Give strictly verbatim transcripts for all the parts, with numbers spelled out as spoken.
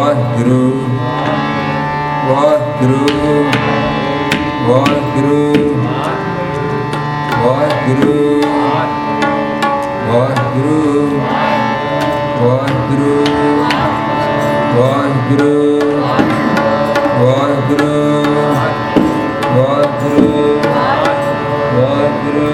ਵਾਹਿਗੁਰੂ ਵਾਹਿਗੁਰੂ ਵਾਹਿਗੁਰੂ ਵਾਹਿਗੁਰੂ ਵਾਹਿਗੁਰੂ ਵਾਹਿਗੁਰੂ ਵਾਹਿਗੁਰੂ ਵਾਹਿਗੁਰੂ ਵਾਹਿਗੁਰੂ ਵਾਹਿਗੁਰੂ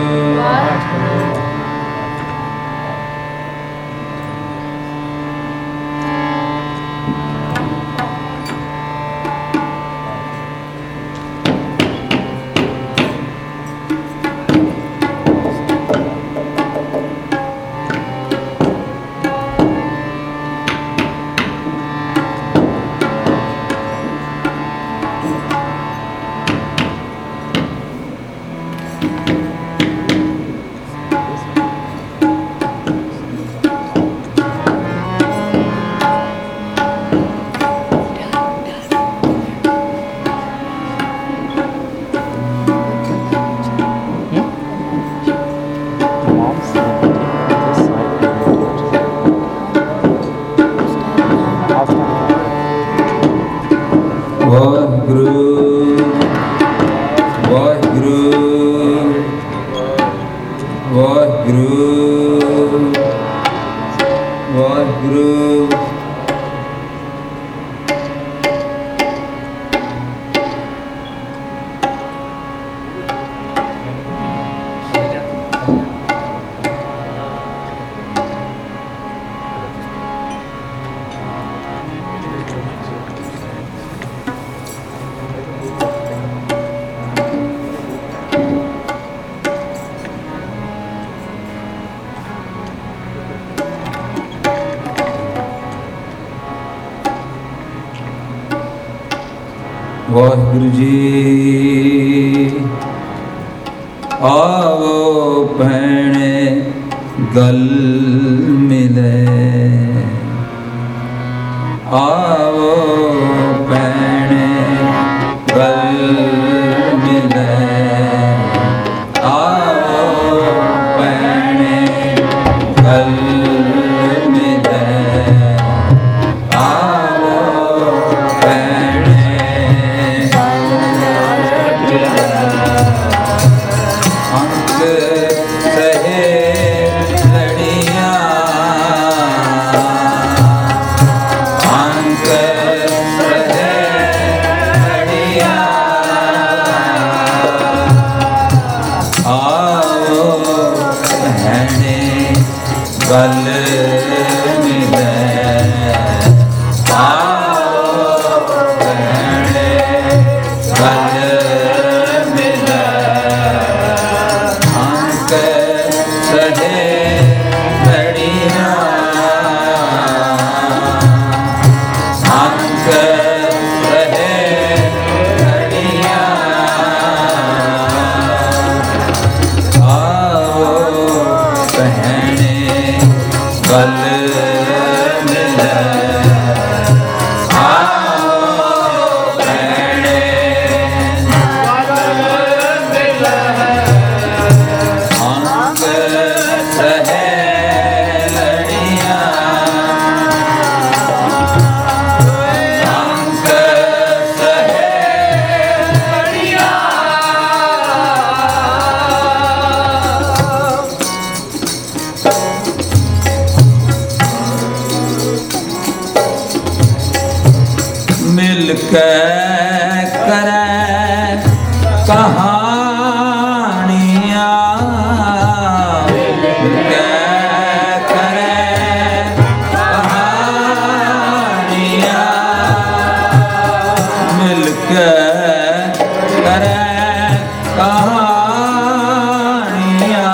ਵਾਹਿਗੁਰੂ ਜੀ ਆਵੋ ਭੈਣੇ ਗਲ ਮਿਲੇ ਆਵੋ ਭੈਣੇ ਗਲ ਮਿਲੇ ਆਵੋ ਭੈਣੇ ਗਲ ਮਿਲੇ ਆਵੋ ਭੈਣੇ ਅੰਕ ਸਹੇ ਲੜੀਆਂ ਅੰਕ ਸਹੇ ਲੜੀਆਂ ਆਓ ਭੈਣੇ ਗਲ ਮਿਲੇ ਆਓ ਭੈਣੇ ਗਲ ਮਿਲੇ ਅੰਕ ਸਹੇ ਲੜੀਆਂ ਅੰਕ ਸਹੇ ਲੜੀਆਂ ਆਓ ਭੈਣੇ ਗਲ ਮਿਲੇ ਆਓ ਭੈਣੇ ਅੰਕ ਸਹੇ ਲੜੀਆਂ ਅੰਕ ਸਹੇ ਲੜੀਆਂ ਮਿਲ ਕੇ ਕਰੈ ਕਹਾਣੀਆਂ ਮਿਲ ਕੇ ਕਰੈ ਕਹਾਣੀਆਂ ਮਿਲ ਕੇ ਕਰੈ ਕਹਾਣੀਆਂ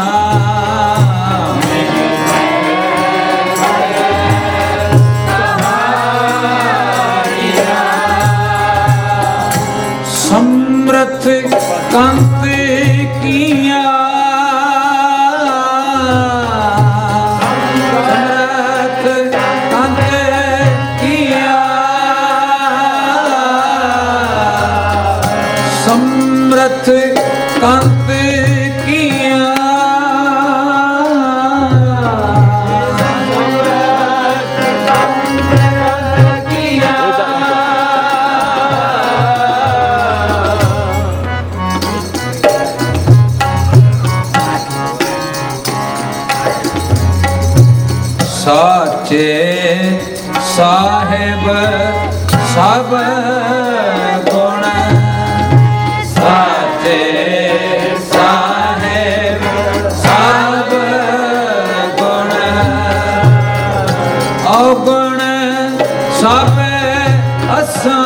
ਸਮਰਥ ਕੰਤ ਕੀਆਂ ਸਮਰਥ ਕੰਤ ਕੀਆਂ ਸਮਰਥ ਕੰਤ ਕੀਆਂ ਸਮਰਥ ਕੰਤ ਕੀਆਂ ਸਾਚੇ ਸਾਹਿਬ ਸਭ ਗੁਣ, ਸਾਚੇ ਸਾਹਿਬ ਸਭ ਗੁਣ, ਔਗੁਣ ਸਭ ਅਸਾਂ,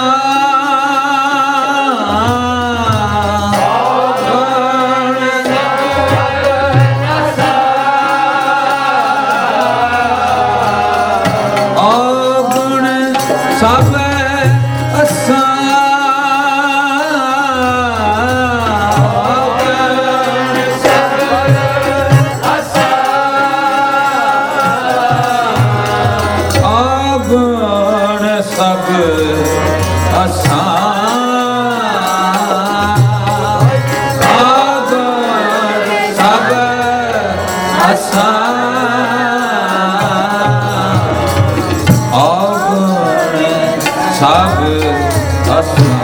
ਸਭ ਅਸਾਂ, ਔਗੁਣ ਸਭ ਅਸਾਂ, ਔਗੁਣ ਸਭ ਅਸਾਂ, ਸਭ ਅਸਾਂ,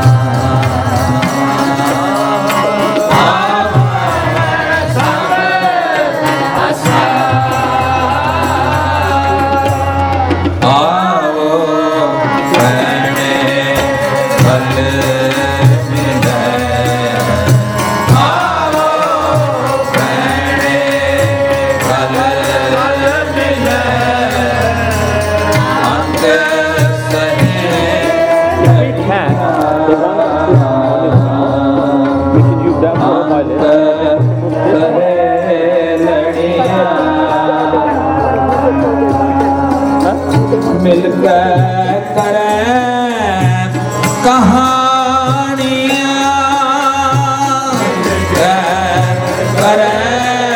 ਆਵੋ ਭੈਣੇ ਭਲ ਮਿਲੈ, ਆਵੋ ਭੈਣੇ ਭਲ ਮਿਲੈ, ਅੰਤ ਮਿਲ ਕੇ ਕਰੈ ਕਹਾਣੀਆਂ, ਕਰੈ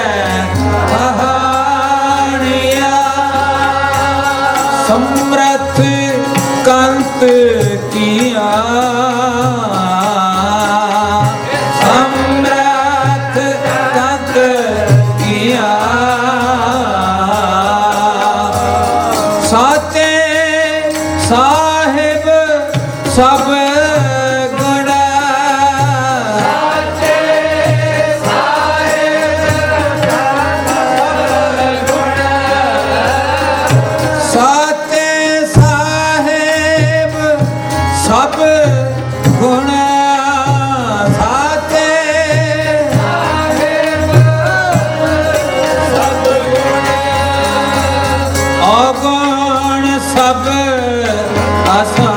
ਕਹਾਣੀਆਂ, ਸਮਰਥ ਕੰਤ ਕੀਆ, ਸਮਰਥ ਕੰਤ ਕੀਆ, ਸਾਚੇ ਸਾਹਿਬ ਸਭ ਗੁਣ, ਸਾਚੇ ਸਾਹਿਬ ਸਭ ਗੁਣ, ਸਾਚੇ ਸਾਹਿਬ ਸਭ ਗੁਣ, ਸਾਚੇ ਸਾਹਿਬ ਸਭ ਗੁਣ, ਔਗੁਣ ਸਭ ਅਸਾਂ,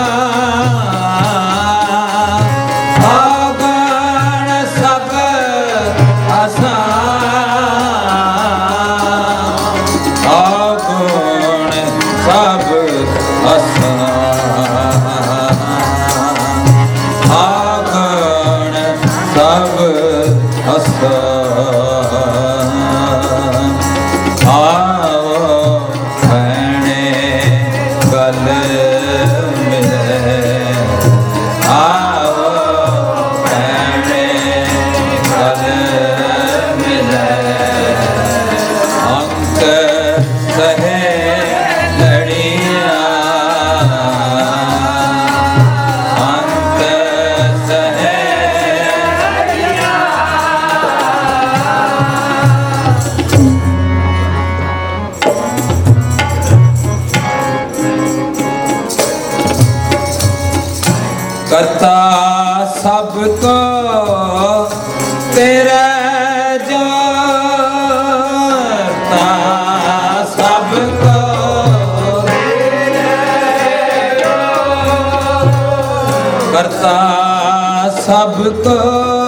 ਔਗੁਣ ਸਭ ਅਸਾਂ, ਔਗੁਣ ਸਭ ਅਸਾਂ, ਔਗੁਣ ਸਭ ਅਸਾਂ, ਆਵੋ ਭੈਣੇ ਗਲ ਮਿਲੈ, ਆਵੋ ਭੈਣੇ ਗਲ ਮਿਲੈ, ਅੰਤ ਸਹੇ ਲੜੀਆਂ, ਅੰਤ ਸਹੇ ਲੜੀਆਂ, ਕਰਤਾ ਸਭ ਕੋ ਤੇਰਾ ਜੋਤਾ, ਸਭ ਕੋ ਕਰਤਾ ਸਭ ਕੋ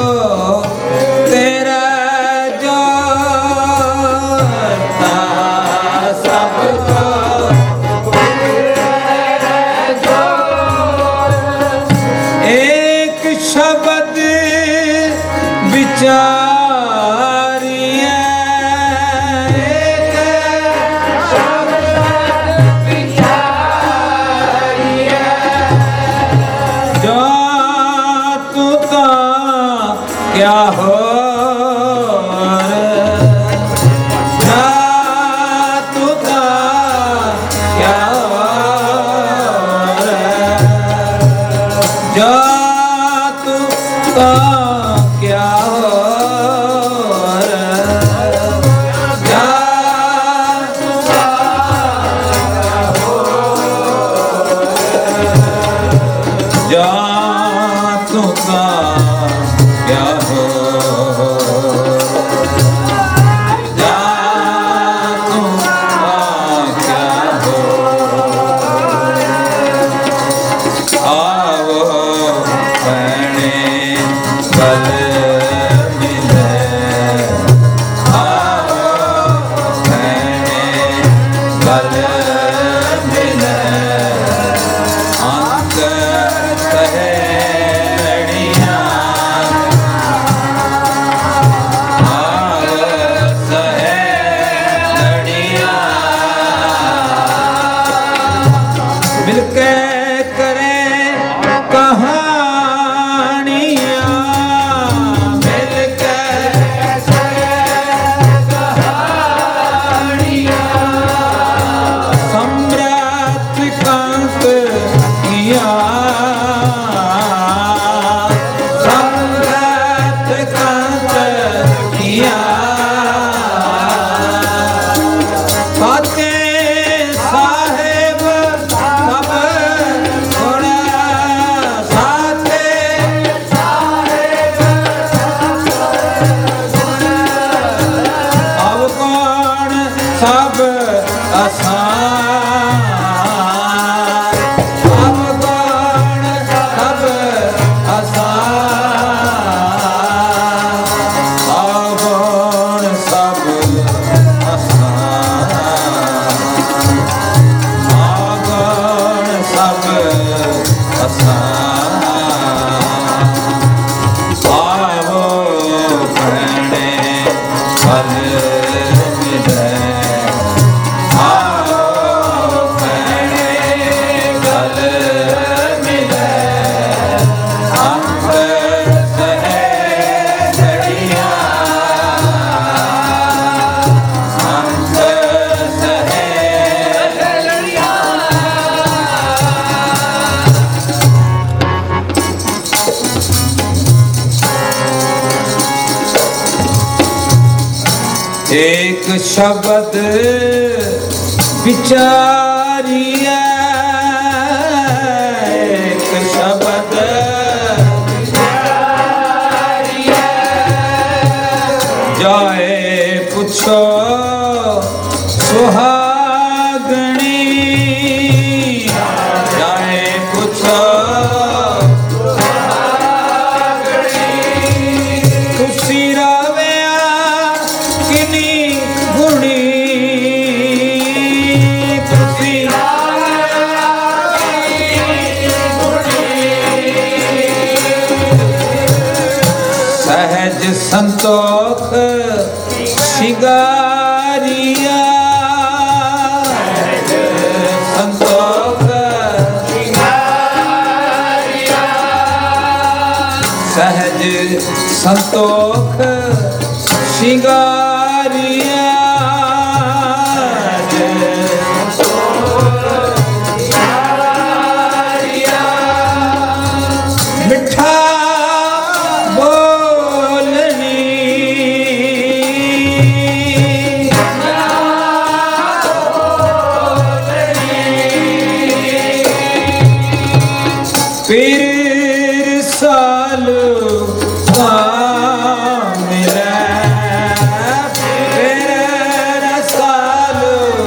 ਤੇਰਾ ਜੋਤਾ, ਸਭ ਕੋ एक शब्द विचारिए, एक शब्द विचारिए, जो तू तो क्या हो जा तू का क्या हो एक शब्द विचारिए, एक शब्द विचारिए, जाए पूछो सुहागणी, जाए पूछो संतोख शिंगारिया, संतोख शिंगारिया, सहज संतोख शिंगारिया, मिठा फिर साल मिले, फिर साल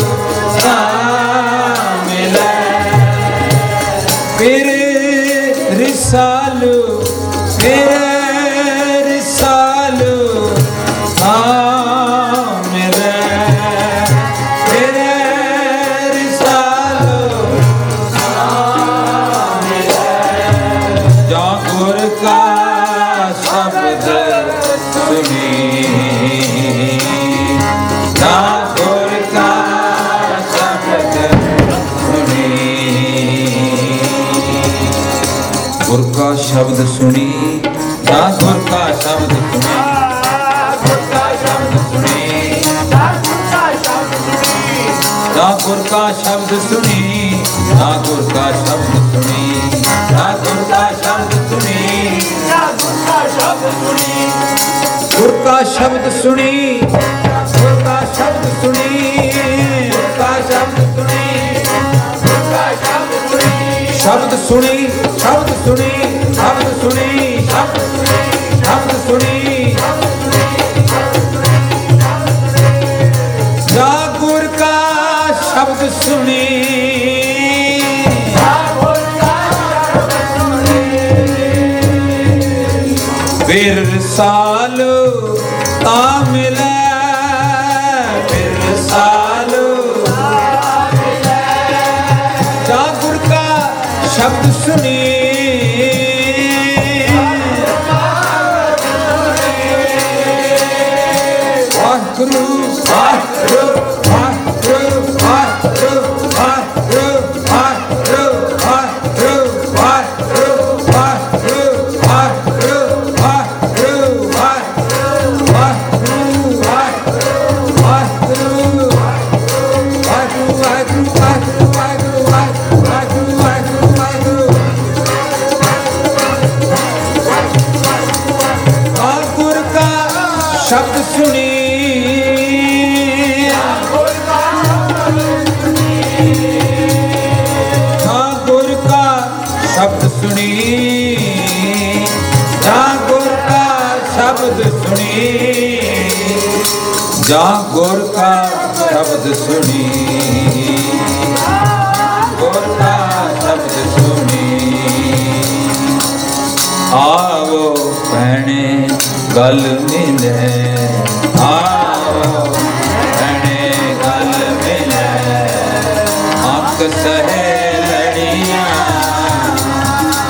मिले, फिर साल फिर साल मिले, फिर साल गुर का शब्द सुनी, गुर का शब्द सुनी, गुर का शब्द सुनी, गुर का शब्द सुनी, गुर का शब्द सुनी, गुर का शब्द सुनी, गुर का शब्द सुनी, गुर का शब्द सुनी, गुर का शब्द सुनी, गुर का शब्द सुनी, गुर का शब्द सुनी, गुर का शब्द सुनी, शब्द सुनी, शब्द सुनी, शब्द सुनी, शब्द सुनी, शब्द सुनी, जा गुर का शब्द सुनी, फिर साल ता मिले, फिर साल जा गुर का शब्द सुनी, वाहिगुरु वाहिगुरु वाहिगुरु वाहिगुरु वाहिगुरु वाहिगुरु वाहिगुरु वाहिगुरु वाहिगुरु शब्द सुनी, हाँ गुर का शब्द सुनी, हाँ गुर का शब्द सुनी, जहाँ गुर का शब्द सुनी, गुर का शब्द सुनी, आओ भैणे गल मिले, आओ भैणे गल मिले, अक सहे लड़ियाँ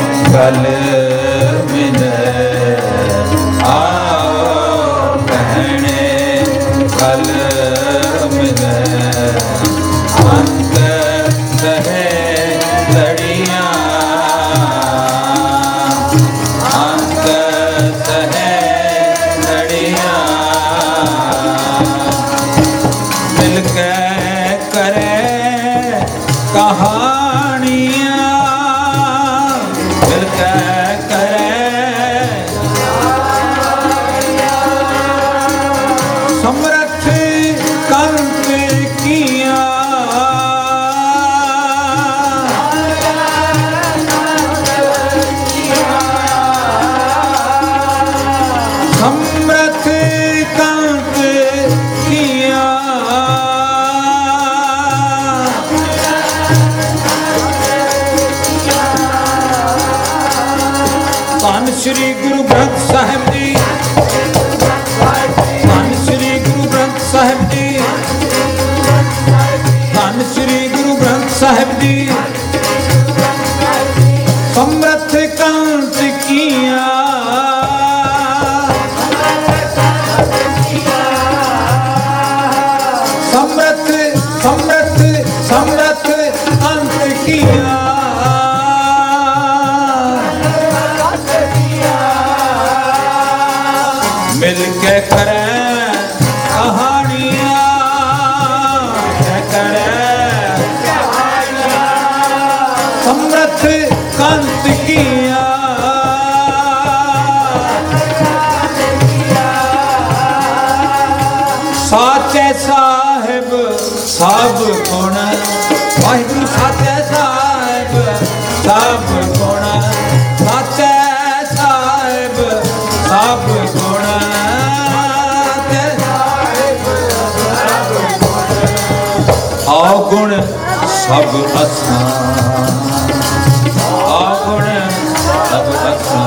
कल मिले आओ कहने कल मिले अंत रहे लड़ियाँ अंत रहे लड़ियाँ मिलके करे कहानियाँ मिलके करे समरथ कंत किया समरथ कंत किया ਧੰਨ श्री गुरु ग्रंथ साहिब जी धन श्री गुरु ग्रंथ साहिब जी धन श्री गुरु ग्रंथ साहिब जी समरथ कंत किया समरथ समरथ समरथ कंत किया मिलके करे कहानियाँ करे समरथ कंत किया साचे साहिब सब गुण वाहिगुरु साचे साहिब सब गुण साचे साहिब सब गुण गुण सब असा गुण सब असा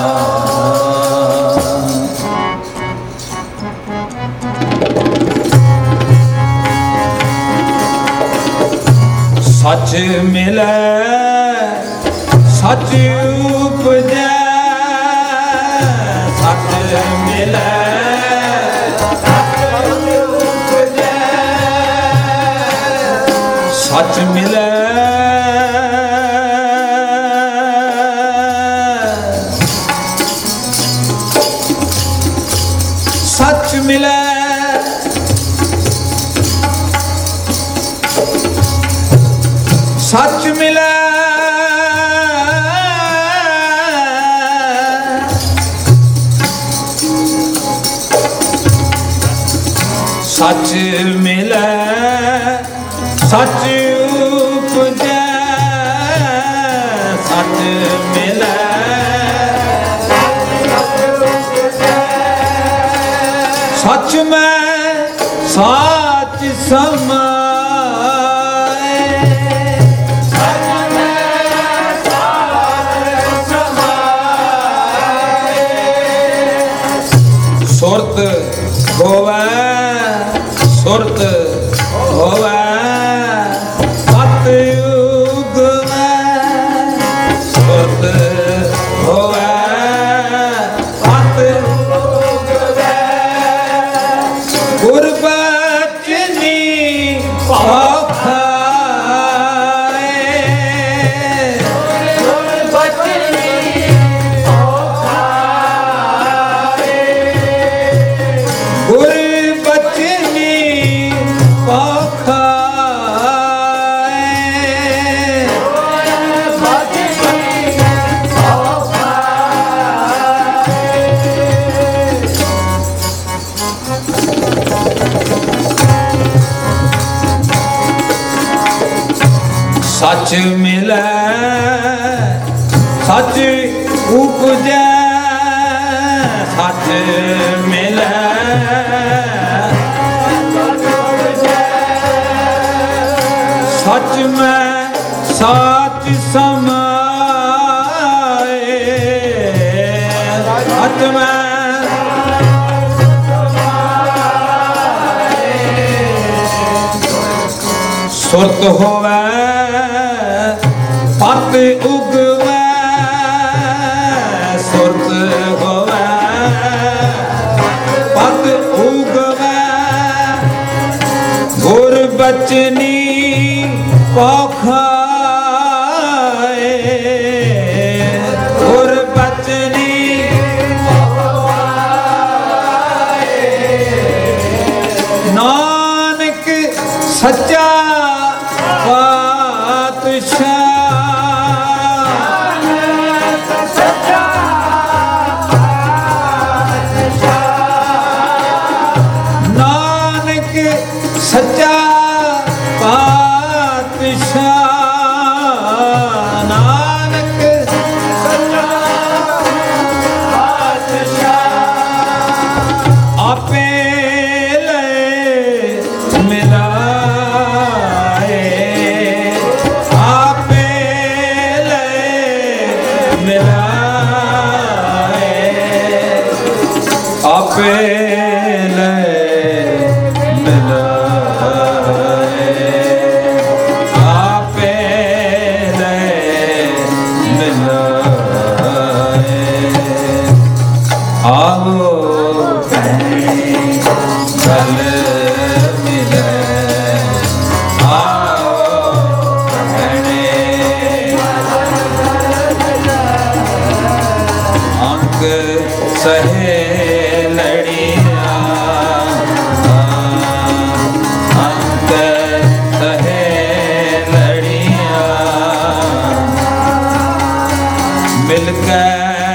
सच मिले सच उपजे सच मिले सच मिले सच मिले सच मिले सच मिले सच उपजे सच मिले सच में साच समाए सच में साच समाए सुरत होवे सुरत होवे सतयुग में सुरत होवे सतयुग में गुरबचनी औखाए गुरबचनी औखाए गुरबचनी सच मिले सच उपजे सच मिले सच में साच समाए सच में सुरत होवे पत उगवे ਸੁਰਤ ਹੋਵੇ ਪਦ ਉਗਵੇ ਗੁਰ ਬਚਨੀ ਪੌਖਾਏ ਗੁਰ ਬਚਨੀ ਨਾਨਕ ਸੱਚਾ ਪਾਤਸ਼ਾਹ ਨਾਨਕ ਸੱਚਾ ਪਾਤਸ਼ਾਹ ਨਾਨਕ ਸੱਚਾ ਪਾਤਸ਼ਾਹ ਆਪੇ ਲੈ ਮਿਲਾਏ ਆਪੇ ਲੈ ਮਿਲਾਏ ਆਪੇ ਲੈ ਸਹੇ ਲੜੀਆਂ ਅੰਤ ਸਹੇ ਲੜੀਆਂ ਮਿਲ ਕੇ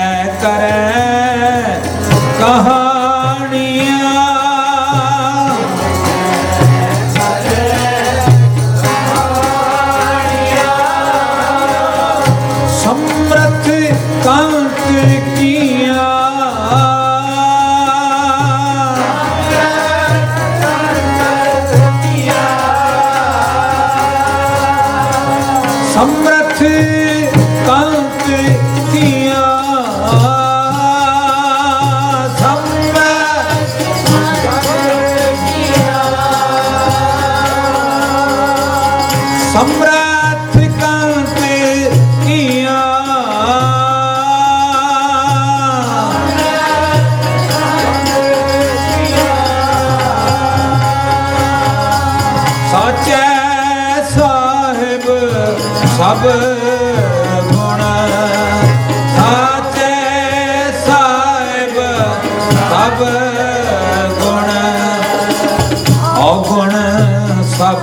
ਕਰੇ ਕਹਾਣੀਆਂ ਸਮਰਥ ਕੰਤ ਕੀਆਂ ਸਮਰਥ ਕੰਤ ਕੀਆਂ ਸਮਰਥ ਕੰਤ ਕੀਆਂ ਸਾਚੇ ਸਾਹਿਬ ਸਭ ਗੁਣ ਸਾਚੇ ਸਾਹਿਬ ਸਭ ਗੁਣ ਔਗੁਣ ਸਭ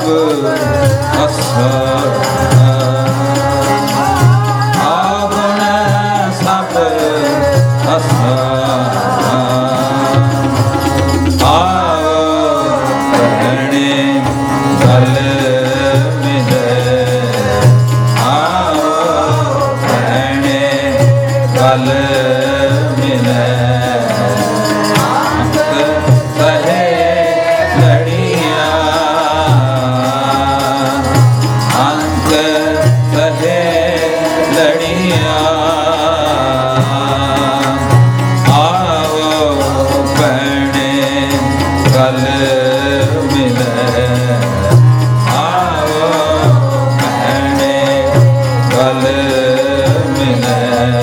ਅਸਰ ਔਗੁਣ ਸਭ ਅਸਰ ਗਲ ਮਿਲੇ ਅੰਤ ਸਹੇ ਲੜੀਆਂ ਅੰਤ ਸਹੇ ਲੜੀਆਂ ਆਵੋ ਭੈਣੇ ਗਲ ਮਿਲੇ ਆਵੋ ਭੈਣੇ ਗਲ ਮਿਲੇ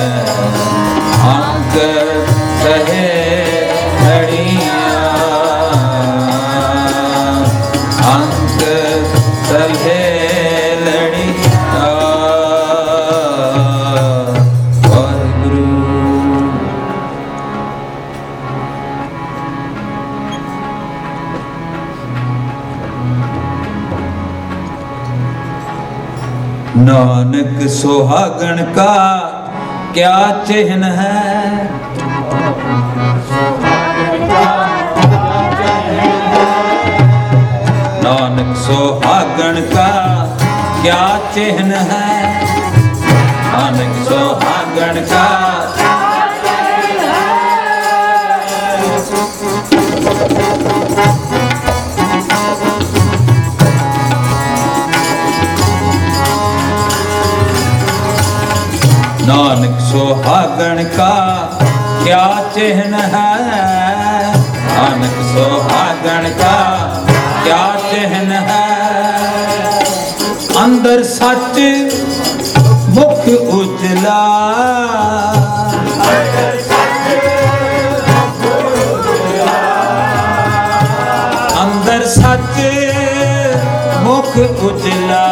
ਅੰਤ ਸਹੇ ਲੜੀਆਂ ਅੰਤ ਸਹੇ ਲੜੀਆਂ ਵਾਹਿਗੁਰੂ। नानक सुहागन का क्या चिन्ह है नानक सुहागन का क्या चिन्ह है नानक सुहागन का नानक सुहागन का क्या चिन्ह है नानक सुहागन का क्या चिन्ह है अंदर सच मुख उजला मुख उजला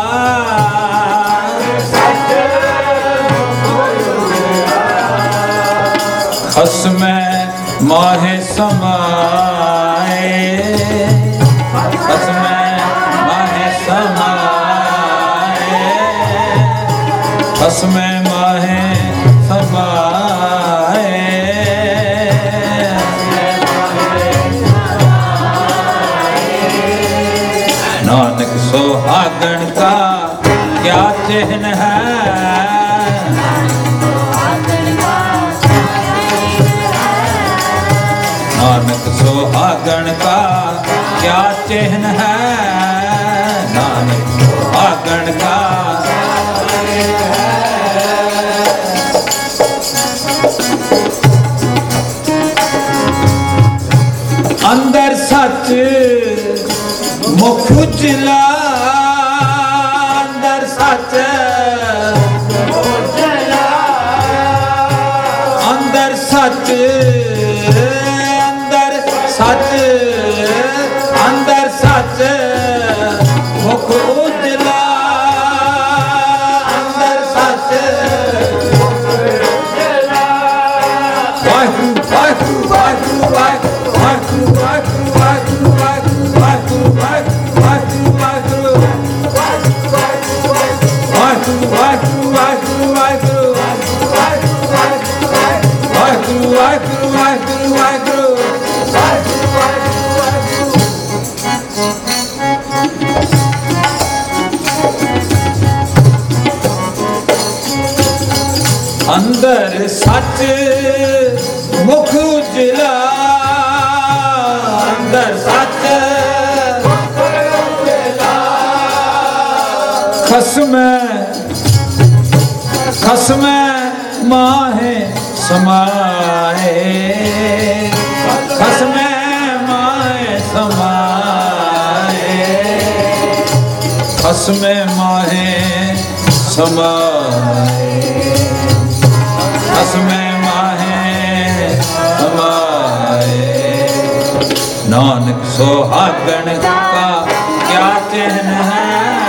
खसमै माहे समाए खसमै माहे समाए खसमै माहे समाए नानक सुहागन का क्या चिन्ह है नानक सुहागन का क्या चिन्ह है नानक सुहागन का अंदर सच मुख उजला अंदर सच अंदर सच अंदर सच अंदर सच मुख उजला अंदर सच वाहिगुरु वाहिगुरु वाहिगुरु वाहिगुरु वाहिगुरु वाहिगुरु वाहिगुरु वाहिगुरु वाहिगुरु वाहिगुरु वाहिगुरु वाहिगुरु वाहिगुरु वाहिगुरु वाहिगुरु वाहिगुरु वाहिगुरु अंदर सच मुख उजला अंदर सच खसमै खसमै माहे समाए खसमै माहे समाए खसमै माहे समाए खसमै माहे समाए नानक सुहागन का क्या चिन्ह है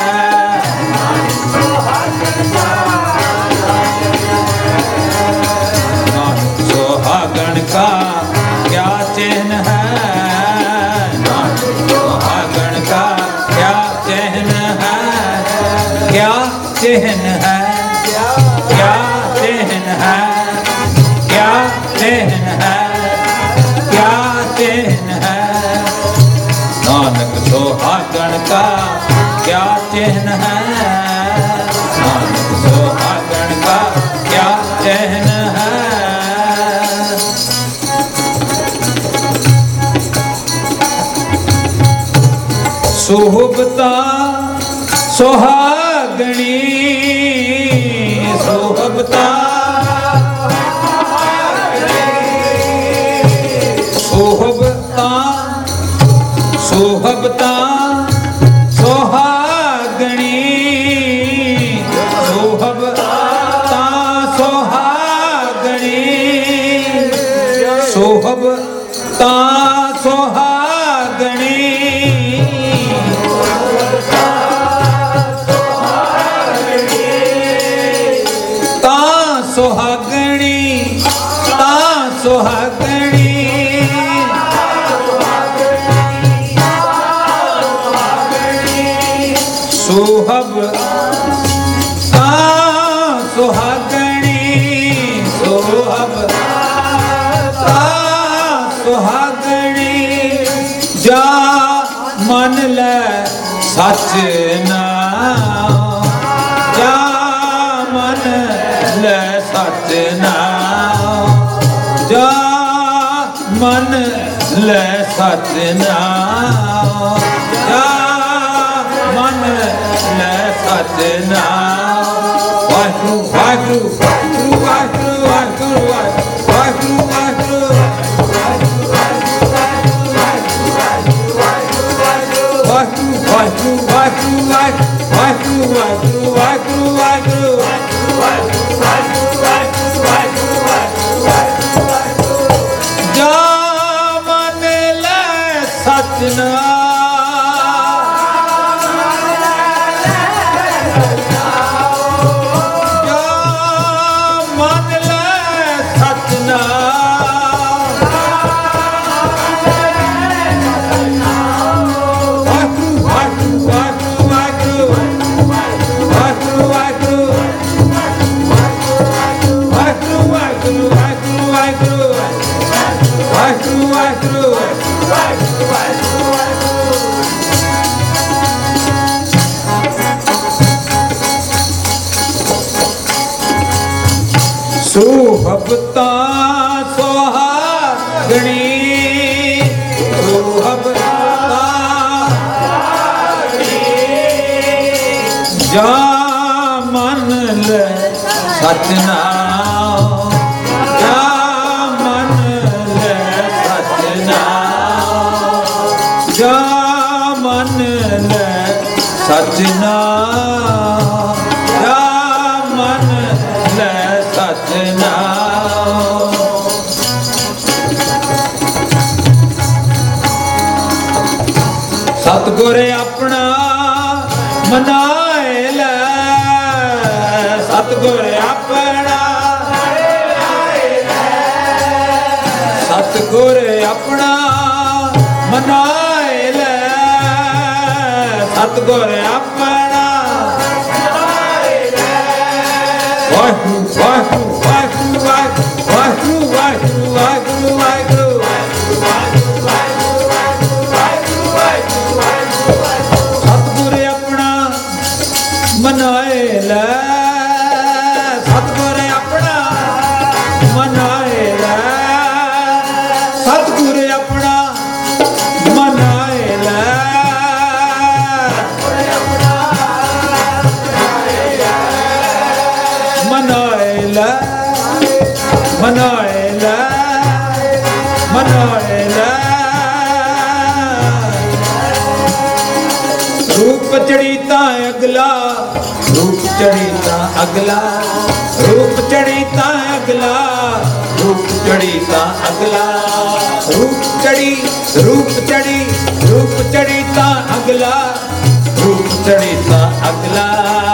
नानक सुहागन का क्या चिन्ह है नानक सुहागन का क्या चिन्ह है क्या चिन्ह है क्या चिन्ह है क्या चिन्ह है क्या चिन्ह है नानक सुहागन का क्या चिन्ह है नानक सुहागन का क्या चिन्ह है सुहबता सुहागणी सुहबता सुहबता सुहबता सुहागणी सुहबता सुहागणी सुहबता सुहागणी ता सुहागणी ता सुहागणी सुहब ता सुहागणी सुहब ता सुहागणी जा मन ले सच नाम जा मन ले सच नाम जा मन ले सच नाम जा मन ले सच नाम वाहिगुरु वाहिगुरु वाहिगुरु वाहिगुरु वाहिगुरु वाहिगुरु वाहिगुरु वाहिगुरु वाहिगुरु वाहिगुरु वाहिगुरु वाहिगुरु जा मन ले सच नाम ਵਾਹਿਗੁਰੂ ਵਾਹਿਗੁਰੂ ਵਾਹਿਗੁਰੂ ਸੁਹਬਤਾ ਸੁਹਾਗਣੀ ਸੁਹਬਤਾ ਜਾ ਮਨ ਲੈ ਸਤਿਨਾਮ ਜਾ ਮਨ ਲੈ ਸਤਿਨਾਮ ਜਾ ਮਨ ਲੈ ਸਤਿਨਾਮ ਜਾ ਮਨ ਲੈ ਸਤਿਨਾਮ ਸਤਿਗੁਰ ਆਪਣਾ ਮਨਾਏ ਲੈ ਸਤਿਗੁਰ ਆਪਣਾ ਸਤਿਗੁਰ ਆਪਣਾ ਮਨਾਏ ਲੈ ਸਤਿਗੁਰ ਆਪਣਾ ਵਾਹਿਗੁਰੂ ਵਾਹਿਗੁਰੂ ਵਾਹਿਗੁਰੂ ਵਾਹਿਗੁਰੂ ਵਾਹਿਗੁਰੂ ਵਾਹਿਗੁਰੂ ਵਾਹਿਗੁਰੂ ਮਨਾਏ ਲੈ ਸਤਿਗੁਰ ਆਪਣਾ ਮਨਾਏ ਲੈ ਸਤਿਗੁਰ ਆਪਣਾ ਮਨਾਏ ਲੈ ਮਨਾਏ ਲੈ ਮਨਾਏ ਲੈ ਮਨਾਏ ਲੈ ਰੂਪ ਚੜੀ ਤਾਂ ਅਗਲਾ ਰੂਪ ਚੜੀ ਤਾਂ ਅਗਲਾ ਰੂਪ ਚੜੀ ਤਾਂ ਅਗਲਾ ਰੂਪ ਚੜੀ ਤਾਂ ਅਗਲਾ ਰੂਪ ਚੜੀ ਰੂਪ ਚੜੀ ਰੂਪ ਚੜੀ ਤਾਂ ਅਗਲਾ ਰੂਪ ਚੜੀ ਤਾਂ ਅਗਲਾ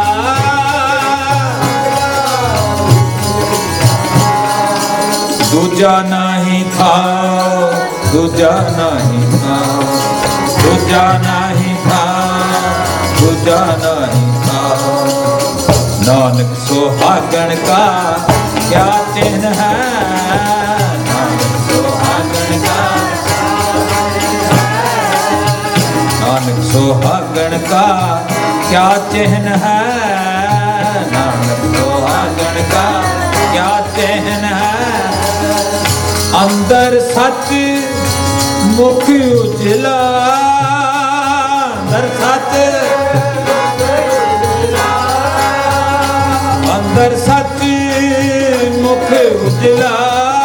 ਦੂਜਾ ਨਹੀਂ ਖਾਓ ਦੂਜਾ ਨਹੀਂ ਖਾਓ ਦੂਜਾ ਨਹੀਂ ਖਾਓ ਦੂਜਾ ਨਹੀਂ ਖਾਓ नानक सुहागन का क्या चिन्ह है नानक सुहागन का नानक सुहागन का क्या चिन्ह है नानक सुहागन का क्या चिन्ह है अंदर सच मुख उजला अंदर सच अंदर सच मुख उजला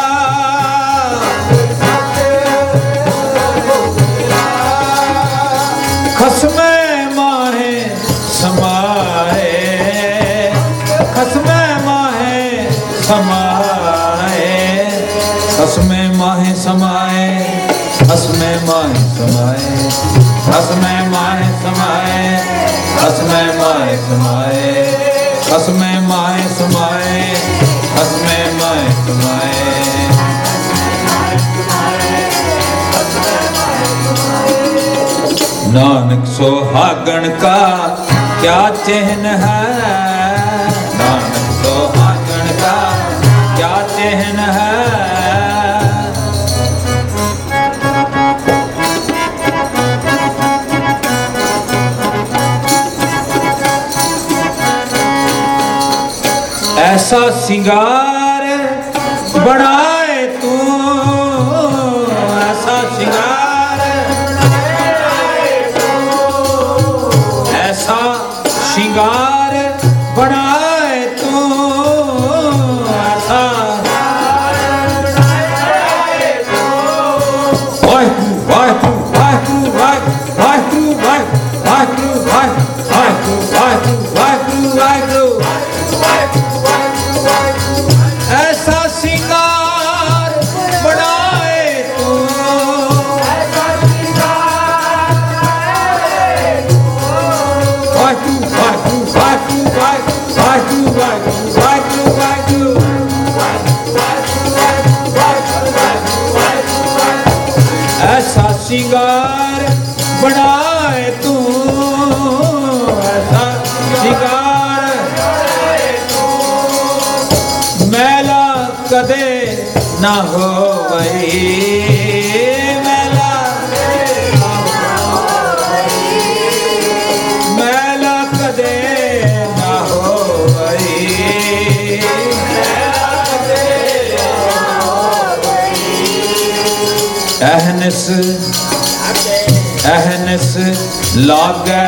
खसमे माहे समाए खसमे माहे समाए खसमे माहे समाए खसमे माहे समाए खसमे माहे समाए खसमे माहे समाए खसमे माए समाए खसमे माए समाए नानक सुहागन का क्या चिन्ह है नानक सुहागन का क्या चिन्ह है ऐसा सिंगार बनाए तू ऐसा सिंगार ऐसा सिंगार बनाए तू ऐसा वाहिगुरू वाहिगुरू वाहिगुरू वाहिगुरू वाहिगुरू वाहिगुरू वाहिगुरू वाहिगुरू ऐसा सिंगार बनाए तू वाहिगुरू वाहिगुरू वाहिगुरू वाहिगुरू वाहिगुरू ऐसा सिंगार बनाए तू ऐसा सिंगार मैला कदे ਨਾ ਹੋਵਈ, ਮੈਲਾ ਮੈਲਾ ਕਦੇ ਨਾ ਹੋਵਈ, ਅਹਨਿਸ ਅਹਨਿਸ ਲਾਗੈ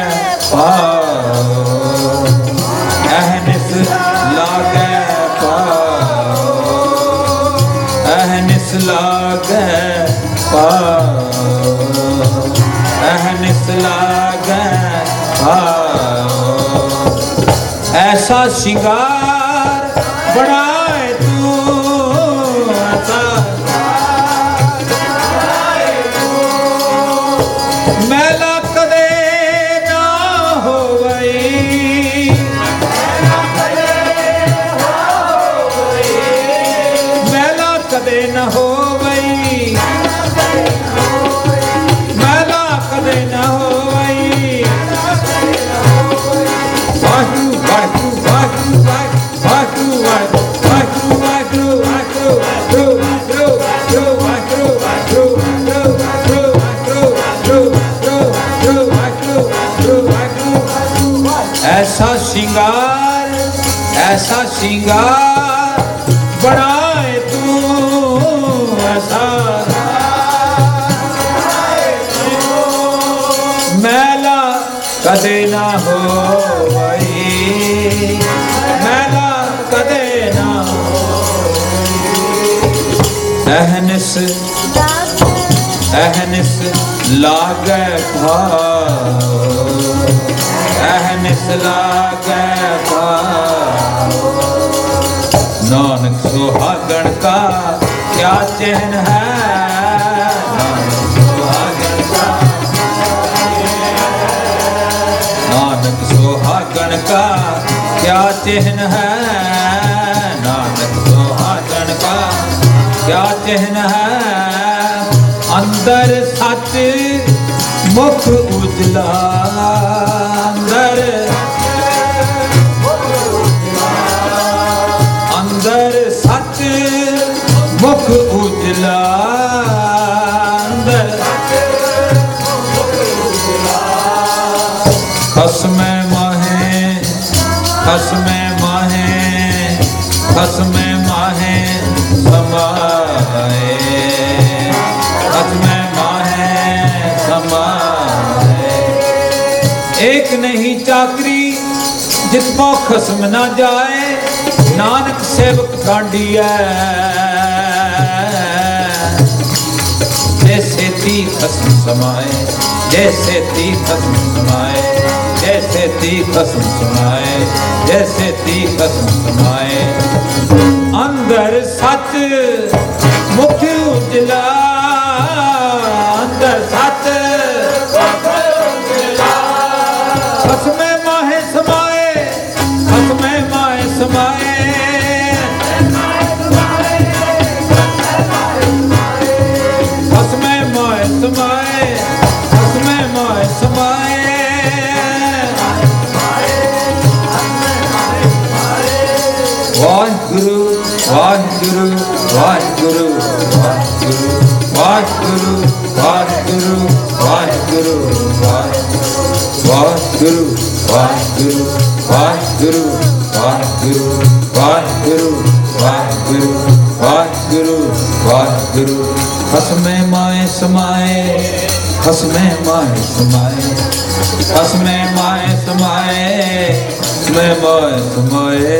ਪਾਉ, ਅਹਨਿਸ ਲਾਗੈ ਪਾਉ, ਅਹਨਿਸ ਲਾਗੈ ਪਾਉ, ਅਹਨਿਸ ਲਾਗੈ ਪਾਉ। ਐਸਾ ਸ਼ਿੰਗਾਰ ਬਣਾਏ ਤੂੰ, ਐਸਾ ਮੈਲਾ ਕਦੇ ਨਾ ਹੋਵਈ, ਮੈਲਾ ਕਦੇ ਨਾ ਹੋਵਈ, ਮੈਲਾ ਕਦੇ ਨਾ ਹੋਵਈ। ਵਾਹਿਗੁਰੂ ਵਾਹਿਗੁਰੂ ਵਾਹਿਗੁਰੂ ਵਾਹਿਗੁਰੂ ਵਾਹਿਗੁਰੂ ਵਾਹਿਗੁਰੂ ਵਾਹਿਗੁਰੂ ਵਾਹਿਗੁਰੂ ਵਾਹਿਗੁਰੂ ਵਾਹਿਗੁਰੂ। ऐसा श्रृंगार ऐसा श्रृंगार बनाए तू, ऐसा मैला कदे ना होवई, मैला कदे ना अहनिस अहनिस लागै भाव, अहनिस लागै भाव। नानक सुहागण का क्या चिन्ह है, नानक सुहागण का, नानक सुहागण का क्या चिन्ह है, नानक सुहागण का क्या चिन्ह है। अंदर सच मुख उजला, अंदर अंदर सच मुख उजला, अंदर खसमे माहे खसमे माहे खसमे माहे समाए, खसमे माहे समाए। एक नहीं चाकरी जितमो खसम ना जाए, नानक सेवक कांडिया। जैसे ती खसम समाए, जैसे ती खसम समाए, जैसे ती खसम समाए, जैसे ती खसम समाए। अंदर सच मुख उजला, अंदर सच खसमे माहे समाए, खसमे माहे समाए। खसमे माहे समाए, खसमे माहे समाए। वाहिगुरु वाहिगुरु वाहिगुरु वाहिगुरु वाहिगुरु वाहिगुरु वाहिगुरु वाहिगुरु वाहिगुरु वाहिगुरु वाहिगुरु वाहिगुरु वाहिगुरु वाहिगुरु वाहिगुरु। खसमे माए समाए, खसमे माए समाए, खसमे माए समाए, खसमे माए समाए।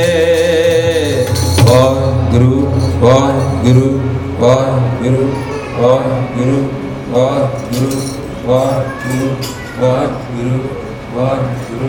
वाहिगुरु वाहिगुरु वाहिगुरु वाहिगुरु वाहिगुरु वाहिगुरु वाहिगुरु वाहिगुरु।